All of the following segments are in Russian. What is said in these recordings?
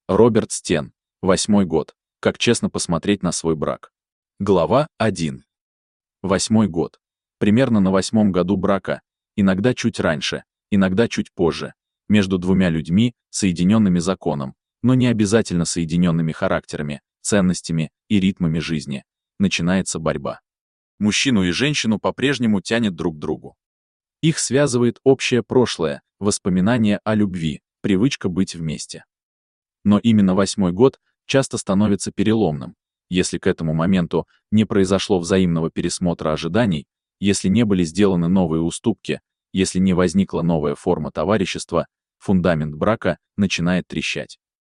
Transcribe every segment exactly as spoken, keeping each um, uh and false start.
Роберт Стен. Восьмой год. Как честно посмотреть на свой брак. Глава один. Восьмой год. Примерно на восьмом году брака, иногда чуть раньше, иногда чуть позже, между двумя людьми, соединенными законом, но не обязательно соединенными характерами, ценностями и ритмами жизни, начинается борьба. Мужчину и женщину по-прежнему тянет друг к другу. Их связывает общее прошлое, воспоминания о любви, привычка быть вместе. Но именно восьмой год часто становится переломным, если к этому моменту не произошло взаимного пересмотра ожиданий, если не были сделаны новые уступки, если не возникла новая форма товарищества, фундамент брака начинает трещать.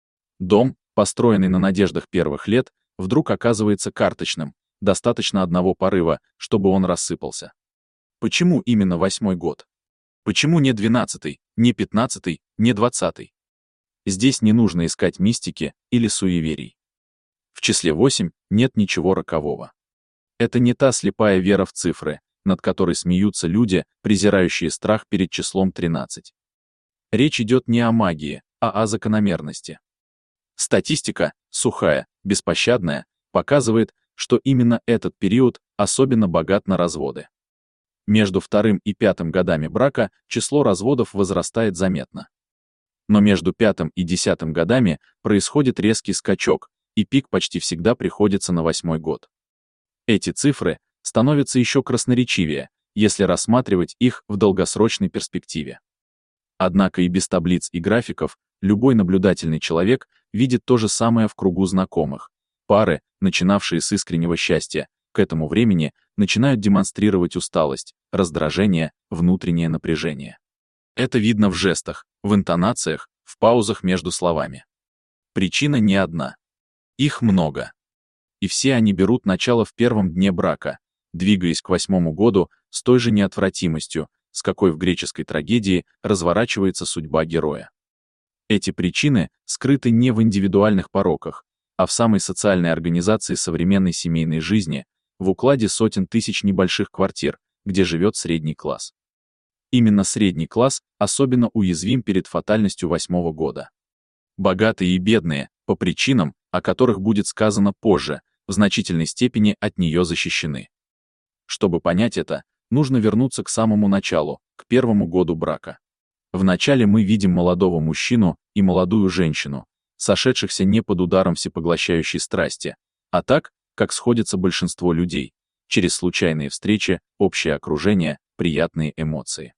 Дом, построенный на надеждах первых лет, вдруг оказывается карточным, достаточно одного порыва, чтобы он рассыпался. Почему именно восьмой год? Почему не двенадцатый, не пятнадцатый, не двадцатый? Здесь не нужно искать мистики или суеверий. В числе восемь нет ничего рокового. Это не та слепая вера в цифры, над которой смеются люди, презирающие страх перед числом тринадцать. Речь идет не о магии, а о закономерности. Статистика, сухая, беспощадная, показывает, что именно этот период особенно богат на разводы. Между вторым и пятым годами брака число разводов возрастает заметно. Но между пятым и десятым годами происходит резкий скачок, и пик почти всегда приходится на восьмой год. Эти цифры становятся еще красноречивее, если рассматривать их в долгосрочной перспективе. Однако и без таблиц и графиков любой наблюдательный человек видит то же самое в кругу знакомых. Пары, начинавшие с искреннего счастья, к этому времени начинают демонстрировать усталость, раздражение, внутреннее напряжение. Это видно в жестах, в интонациях, в паузах между словами. Причина не одна. Их много. И все они берут начало в первом дне брака, двигаясь к восьмому году с той же неотвратимостью, с какой в греческой трагедии разворачивается судьба героя. Эти причины скрыты не в индивидуальных пороках, а в самой социальной организации современной семейной жизни, в укладе сотен тысяч небольших квартир, где живет средний класс. Именно средний класс особенно уязвим перед фатальностью восьмого года. Богатые и бедные, по причинам, о которых будет сказано позже, в значительной степени от нее защищены. Чтобы понять это, нужно вернуться к самому началу, к первому году брака. Вначале мы видим молодого мужчину и молодую женщину, сошедшихся не под ударом всепоглощающей страсти, а так, как сходится большинство людей, через случайные встречи, общее окружение, приятные эмоции.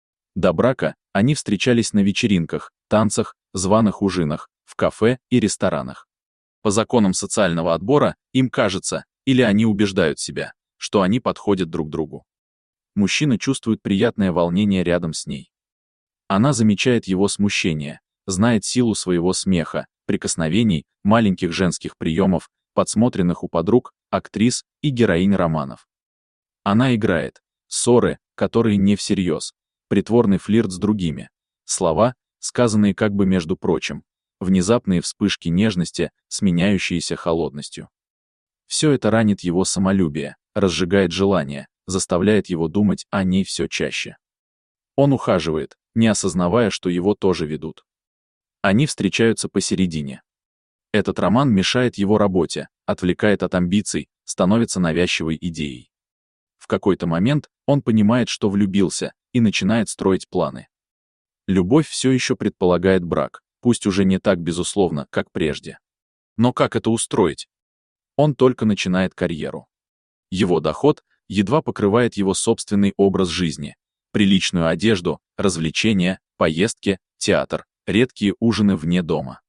До брака они встречались на вечеринках, танцах, званых ужинах, в кафе и ресторанах. По законам социального отбора им кажется, или они убеждают себя, что они подходят друг другу. Мужчина чувствует приятное волнение рядом с ней. Она замечает его смущение, знает силу своего смеха, прикосновений, маленьких женских приемов, подсмотренных у подруг, актрис и героинь романов. Она играет. Ссоры, которые не всерьез. Притворный флирт с другими. Слова, сказанные как бы между прочим. Внезапные вспышки нежности, сменяющиеся холодностью. Все это ранит его самолюбие, разжигает желание, заставляет его думать о ней все чаще. Он ухаживает, не осознавая, что его тоже ведут. Они встречаются посередине. Этот роман мешает его работе, отвлекает от амбиций, становится навязчивой идеей. В какой-то момент он понимает, что влюбился, и начинает строить планы. Любовь все еще предполагает брак, пусть уже не так безусловно, как прежде. Но как это устроить? Он только начинает карьеру. Его доход едва покрывает его собственный образ жизни, приличную одежду, развлечения, поездки, театр, редкие ужины вне дома.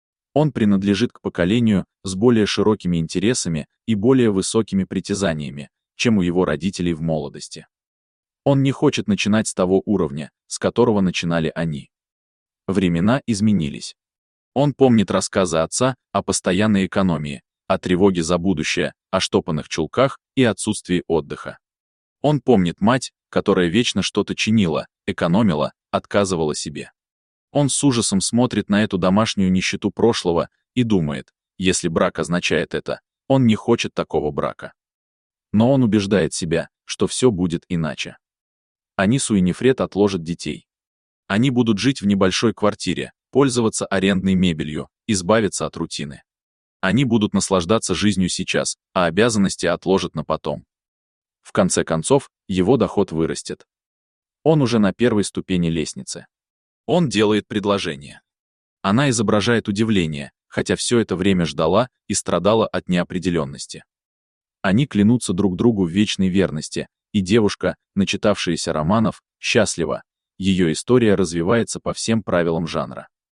Он принадлежит к поколению с более широкими интересами и более высокими притязаниями, чем у его родителей в молодости. Он не хочет начинать с того уровня, с которого начинали они. Времена изменились. Он помнит рассказы отца о постоянной экономии, о тревоге за будущее, о штопанных чулках и отсутствии отдыха. Он помнит мать, которая вечно что-то чинила, экономила, отказывала себе. Он с ужасом смотрит на эту домашнюю нищету прошлого и думает, если брак означает это, он не хочет такого брака. Но он убеждает себя, что все будет иначе. Они с Уинифред отложат детей. Они будут жить в небольшой квартире, пользоваться арендной мебелью, избавиться от рутины. Они будут наслаждаться жизнью сейчас, а обязанности отложат на потом. В конце концов, его доход вырастет. Он уже на первой ступени лестницы. Он делает предложение. Она изображает удивление, хотя все это время ждала и страдала от неопределенности. Они клянутся друг другу в вечной верности, и девушка, начитавшаяся романов, счастлива. Ее история развивается по всем правилам жанра.